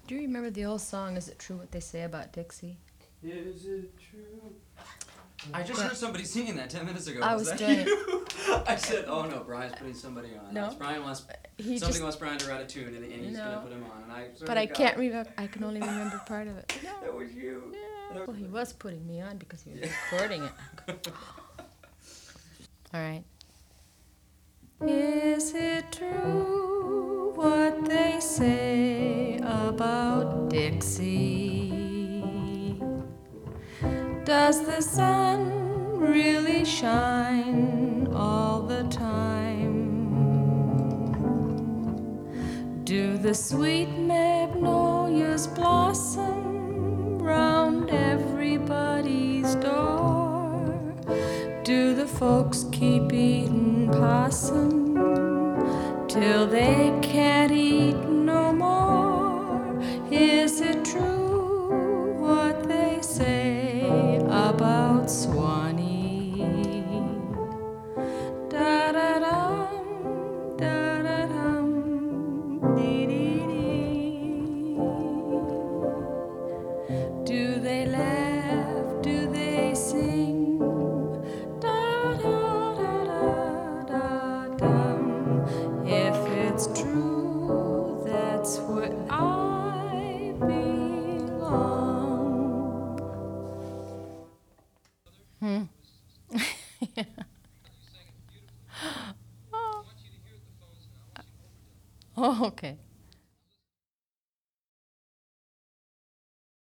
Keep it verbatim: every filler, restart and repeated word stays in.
Do you remember the old song, Is It True What They Say About Dixie? Is it true? I just heard somebody singing that ten minutes ago. I was, was that doing you? I said, oh no, Brian's putting somebody on. No. Yes, Brian wants, He somebody just, wants Brian to write a tune and, and he's No. going to put him on. And I sort but of I got can't it. remember, I can only remember part of it. That was you. Yeah. Well, he was putting me on because he was recording it. All right. Is it true what they say about Dixie? Does the sun really shine all the time? Do the sweet magnolias blossom round everybody's door? Do the folks keep eating possum till they can't eat no more? Is it true what they say about Swanee? Da-da-dum, da-da-dum, dee-dee-dee. Do they laugh? Do they sing? Da-da-da-da-da-dum. If it's true, that's where I belong. Hmm. Oh, okay.